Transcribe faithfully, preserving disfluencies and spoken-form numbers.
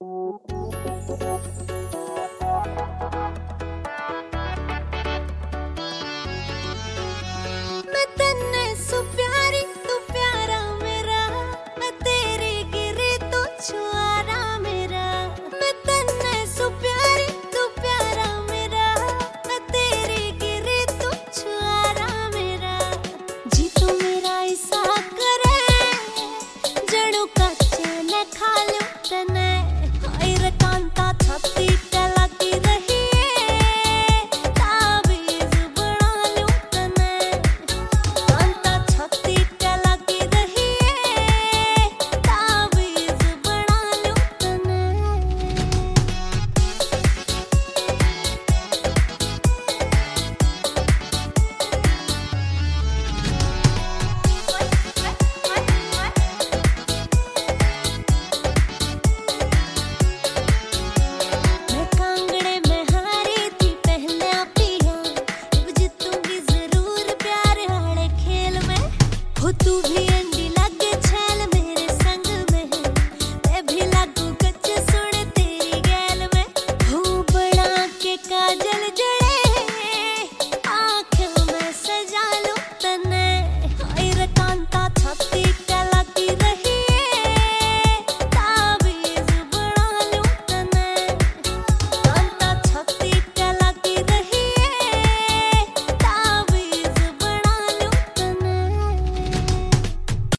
मैं तन्ने सु प्यारी तू प्यारा मेरा, मैं तेरे गिरे तो छुआरा मेरा। मैं तन्ने सु प्यारी तू प्यारा मेरा, मैं तेरे गिरे तो छुआरा मेरा। जी तू मेरा ऐसा करे जड़ों का चैन खा लो तने। हाय रे कांता छाती लगी रही ताबीज बना लो तने। कांता छाती लगी रही ताबीज बना लो तने। मैं कांगड़े में हारी थी पहले पिया, अब जीतूंगी जरूर प्यार वाले खेल में। हो तू भी